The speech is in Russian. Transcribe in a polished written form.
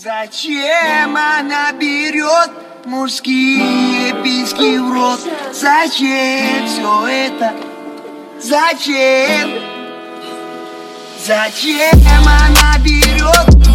Зачем она берет мужские письки в рот? Зачем все это? Зачем? Зачем она берет